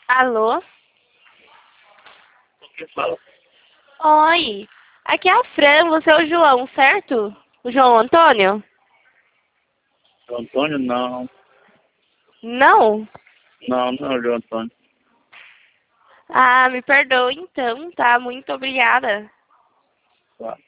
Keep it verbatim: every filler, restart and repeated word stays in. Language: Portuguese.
Alô? Quem fala? Oi, aqui é a Fran, você é o João, certo? O João Antônio? João Antônio? Não. Não? Não, não é o João Antônio. Ah, me perdoe então, tá? Muito obrigada. Tá.